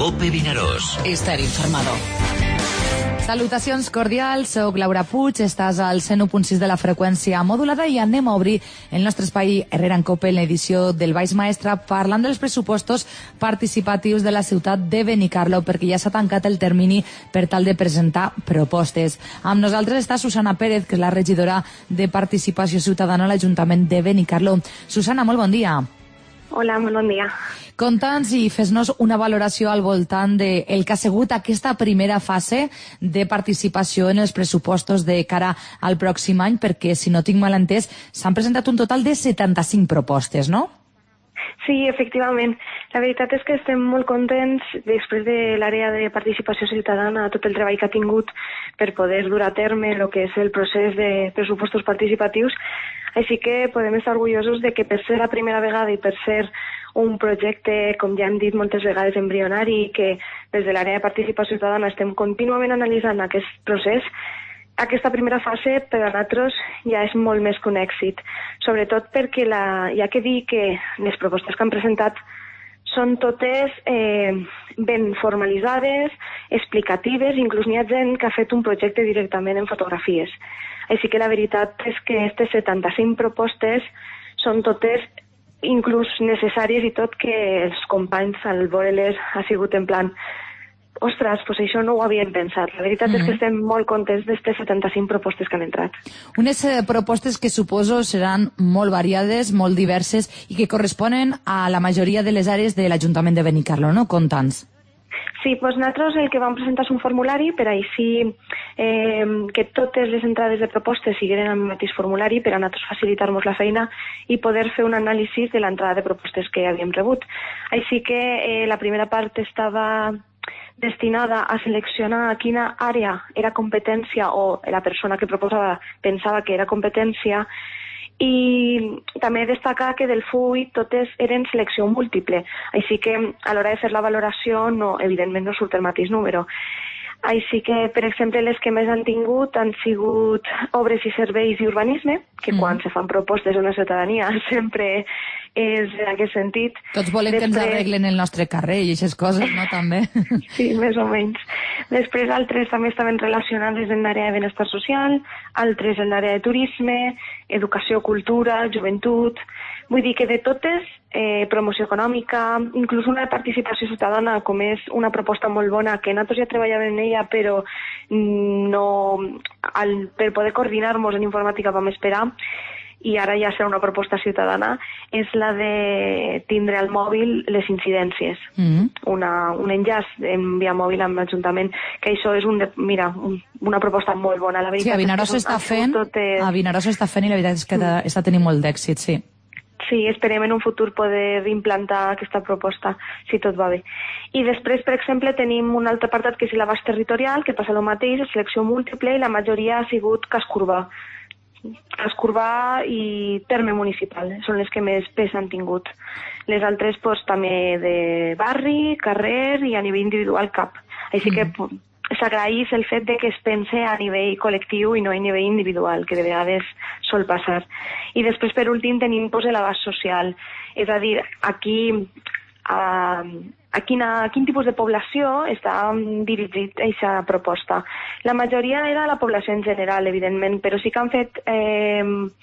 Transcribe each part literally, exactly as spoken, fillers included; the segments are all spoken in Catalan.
COPE Vinaròs. Estar informado. Salutacions cordials, soc Laura Puig, estàs al cent u punt sis de la freqüència modulada i anem a obrir el nostre espai Herrera en Cope en l'edició del Baix Maestre parlant dels pressupostos participatius de la ciutat de Benicarló perquè ja s'ha tancat el termini per tal de presentar propostes. Amb nosaltres està Susana Pérez, que és la regidora de Participació Ciutadana a l'Ajuntament de Benicarló. Susana, molt bon dia. Hola, molt bon dia. Conta'ns i fes-nos una valoració al voltant del que ha sigut aquesta primera fase de participació en els pressupostos de cara al pròxim any, perquè, si no tinc mal entès, s'han presentat un total de setanta-cinc propostes, no? Sí, efectivament. La veritat és que estem molt contents després de l'àrea de participació ciutadana, tot el treball que ha tingut per poder dur a terme el que és el procés de pressupostos participatius. Així que podem estar orgullosos de que per ser la primera vegada i per ser un projecte, com ja hem dit moltes vegades, embrionari, que des de l'àrea de participació ciutadana estem contínuament analitzant aquest procés, aquesta primera fase per a nosaltres ja és molt més que un èxit. Sobretot perquè la, hi ha que dir que les propostes que han presentat són totes eh, ben formalitzades, explicatives, inclús n'hi ha gent que ha fet un projecte directament en fotografies. Així que la veritat és que aquestes setanta-cinc propostes són totes inclús necessàries i tot que els companys al veure-les ha sigut en plan ostres, doncs això no ho havíem pensat. La veritat mm-hmm. és que estem molt contents d'aquestes setanta-cinc propostes que han entrat. Unes eh, propostes que suposo seran molt variades, molt diverses i que corresponen a la majoria de les àrees de l'Ajuntament de Benicarló, no? Conta'ns. Sí, doncs nosaltres el que vam presentar és un formulari per així eh, que totes les entrades de propostes siguin amb el mateix formulari per a nosaltres facilitar-nos la feina i poder fer un anàlisi de l'entrada de propostes que havíem rebut. Així que eh, la primera part estava destinada a seleccionar a quina àrea era competència o la persona que proposava pensava que era competència, i també destacar que del full totes eren selecció múltiple, així que a l'hora de fer la valoració no, evidentment no surt el mateix número. Així que, per exemple, les que més han tingut han sigut obres i serveis i urbanisme, que mm. quan se fan propostes a la ciutadania sempre és en aquest sentit. Tots volem Després... que ens arreglen el nostre carrer i aquestes coses, no, també? Sí, més o menys. Després altres també estaven relacionades en l'àrea de benestar social, altres en l'àrea de turisme, educació, cultura, joventut. Vull dir que de totes, eh, promoció econòmica, inclús una participació ciutadana, com és una proposta molt bona, que nosaltres ja treballàvem en ella, però no, al, per poder coordinar-nos en informàtica vam esperar, i ara ja serà una proposta ciutadana, és la de tindre al mòbil les incidències. Mm-hmm. una, un enllaç en via mòbil amb l'Ajuntament, que això és un de, mira, un, una proposta molt bona. La veritat sí, a Vinaròs s'està fent, totes... a Vinaròs s'està fent i la veritat és que mm. està tenint molt d'èxit, sí. Sí, esperem en un futur poder implantar aquesta proposta, si tot va bé. I després, per exemple, tenim un altre apartat que és l'abast territorial, que passa el mateix, selecció múltiple, i la majoria ha sigut casc urbà. Casc urbà i terme municipal, són les que més pes han tingut. Les altres, doncs, també de barri, carrer i a nivell individual cap. Així mm. que s'agraeix el fet de que es pense a nivell col·lectiu i no a nivell individual, que de vegades sol passar. I després, per últim, tenim pues, l'abast social. És a dir, aquí a, a, quina, a quin tipus de població està dirigit aquesta proposta. La majoria era la població en general, evidentment, però sí que han fet eh,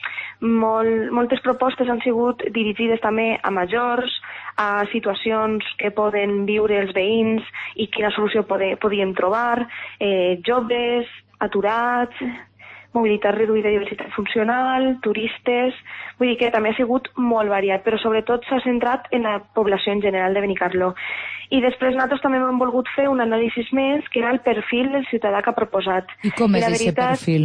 molt, moltes propostes han sigut dirigides també a majors, a situacions que poden viure els veïns i quina solució pode, podíem trobar, eh, joves, aturats, mobilitat reduïda i diversitat funcional, turistes. Vull dir que també ha sigut molt variat, però sobretot s'ha centrat en la població en general de Benicarló. I després nosaltres també hem volgut fer un anàlisi més, que era el perfil del ciutadà que ha proposat. I com és aquest perfil?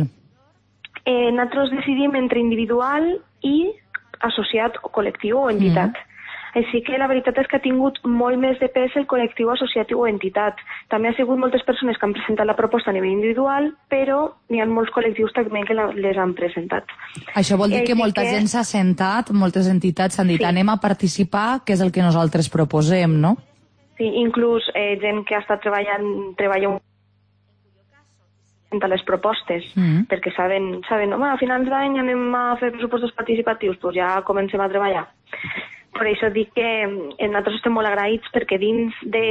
Eh, nosaltres decidim entre individual i associat o col·lectiu o entitat. Mm. Així que la veritat és que ha tingut molt més de pes el col·lectiu associatiu o entitat. També ha sigut moltes persones que han presentat la proposta a nivell individual, però n'hi ha molts col·lectius també que les han presentat. Això vol dir que molta que... gent s'ha sentat, moltes entitats s'han dit sí. anem a participar, que és el que nosaltres proposem, no? Sí, inclús eh, gent que ha estat treballant, treballa un a les propostes, mm. perquè saben, saben home, a finals d'any anem a fer pressupostos participatius, doncs ja comencem a treballar. Per això dic que nosaltres estem molt agraïts perquè dins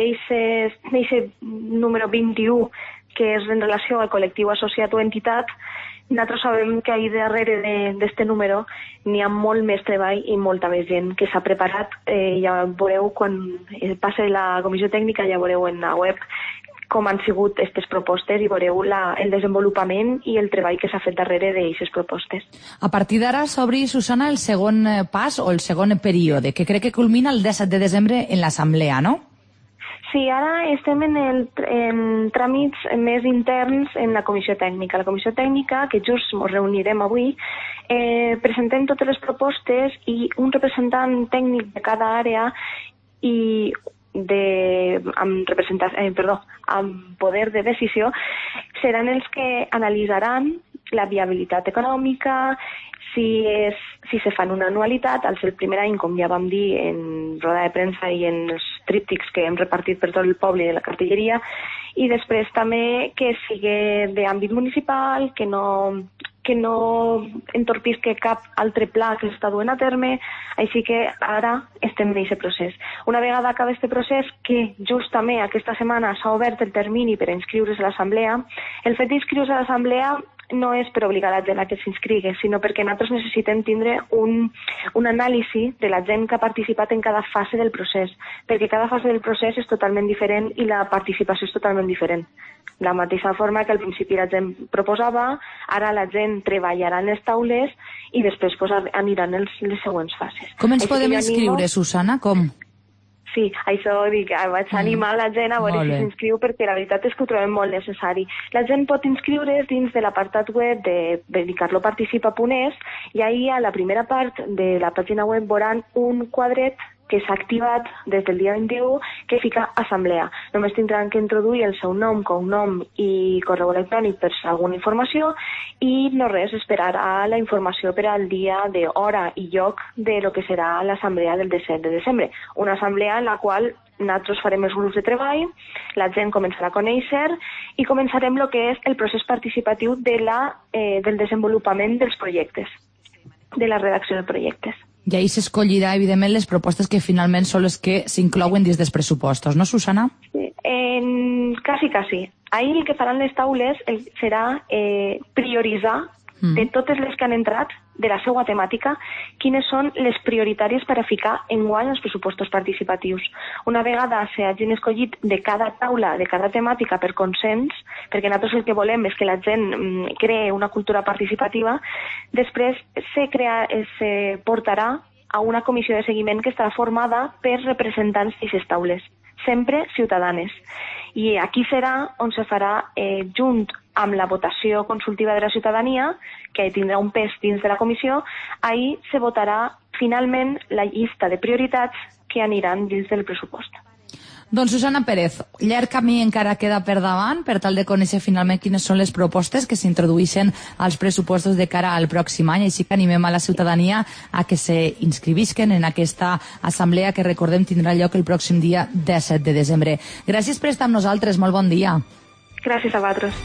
d'aquest número vint-i-u, que és en relació al col·lectiu associat o entitat, nosaltres sabem que ahir darrere d'aquest número n'hi ha molt més treball i molta més gent que s'ha preparat. Eh, ja veureu, quan passi la comissió tècnica, ja veureu en la web com han sigut aquestes propostes i veureu la, el desenvolupament i el treball que s'ha fet darrere d'aquestes propostes. A partir d'ara s'obri, Susana, el segon pas o el segon període, que crec que culmina el disset de desembre en l'assemblea, no? Sí, ara estem en, el, en tràmits més interns en la comissió tècnica. La comissió tècnica, que just ens reunirem avui, eh, presentem totes les propostes i un representant tècnic de cada àrea i de, amb, eh, perdó, amb poder de decisió seran els que analitzaran la viabilitat econòmica, si, és, si se fan una anualitat, al ser el primer any, com ja vam dir en roda de premsa i en els tríptics que hem repartit per tot el poble i la cartelleria, i després també que sigui d'àmbit municipal, que no, que no entorpisca cap altre pla que s'està duent a terme, així que ara estem en aquest procés. Una vegada acaba aquest procés, que justament aquesta setmana s'ha obert el termini per inscriure's a l'assemblea, el fet d'inscriure's a l'assemblea no és per obligar la gent a que s'inscrigui, sinó perquè nosaltres necessitem tindre un, un anàlisi de la gent que ha participat en cada fase del procés, perquè cada fase del procés és totalment diferent i la participació és totalment diferent. De la mateixa forma que al principi la gent proposava, ara la gent treballarà en les taules i després pues, aniran els, les següents fases. Com ens Així podem inscriure, animo... Susana? Com? Sí, això dic, vaig animar la gent a veure si s'inscriu perquè la veritat és que ho trobem molt necessari. La gent pot inscriure's dins de l'apartat web de benicarlo participa punt es i ahir a la primera part de la pàgina web veuran un quadret que s'ha activat des del dia vint-i-u que fica assemblea. Només tindran que introduir el seu nom, cognom i correu electrònic per alguna informació i no res, esperar a la informació per al dia de hora i lloc de lo que serà l'assemblea del disset de desembre. Una assemblea en la qual nosaltres farem els grups de treball, la gent començarà a conèixer i començarem el que és el procés participatiu de la, eh, del desenvolupament dels projectes, de la redacció de projectes. I ahir s'escollirà, evidentment, les propostes que finalment són les que s'inclouen dins dels pressupostos, no, Susana? Sí, en... quasi, quasi. Ahir el que faran les taules serà eh, prioritzar mm. de totes les que han entrat, de la seva temàtica, quines són les prioritàries per a ficar enguany els pressupostos participatius. Una vegada s'hagin escollit de cada taula, de cada temàtica per consens, perquè nosaltres el que volem és que la gent mm, cree una cultura participativa, després se, crea, se portarà a una comissió de seguiment que estarà formada per representants d'aquestes taules, sempre ciutadanes. I aquí serà on se farà eh, junt amb la votació consultiva de la ciutadania, que tindrà un pes dins de la comissió, ahir se votarà finalment la llista de prioritats que aniran dins del pressupost. Doncs Susana Pérez, llarg camí encara queda per davant per tal de conèixer finalment quines són les propostes que s'introdueixen als pressupostos de cara al pròxim any, així que animem a la ciutadania a que s'inscrivisquen en aquesta assemblea que recordem tindrà lloc el pròxim dia disset de desembre. Gràcies per estar amb nosaltres, molt bon dia. Gràcies a vosaltres.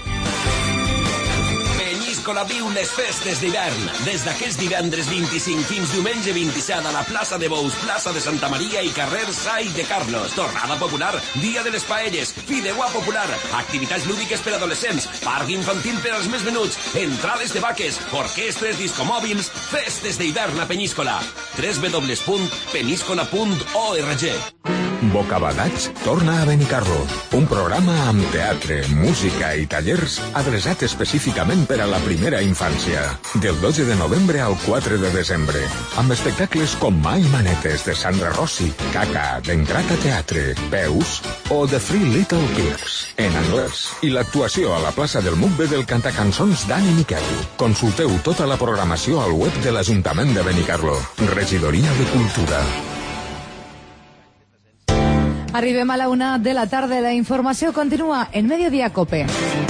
Peníscola viu les festes d'hivern. Des d'aquest divendres vint-i-cinc fins diumenge vint-i-set a la plaça de Bous, plaça de Santa Maria i carrer Sai de Carlos. Tornada popular, dia de les paelles, fideuà popular, activitats lúdiques per adolescents, parc infantil per als més menuts, entrades de vaques, orquestres, discomòbils, festes d'hivern a Peníscola. w w w punt peníscola punt org. Bocabadats torna a Benicarlo, un programa amb teatre, música i tallers adreçat específicament per a la primera infància. Del dotze de novembre al quatre de desembre, amb espectacles com Mai Manetes de Sandra Rossi, Caca, d'Entrat a Teatre, Peus o The Three Little Pigs, en anglès, i l'actuació a la plaça del Mugbe del cantacançons Dani Miquel. Consulteu tota la programació al web de l'Ajuntament de Benicarlo, Regidoria de Cultura. Arribem a la una de la tarda. La informació continua en Mediodía Cope.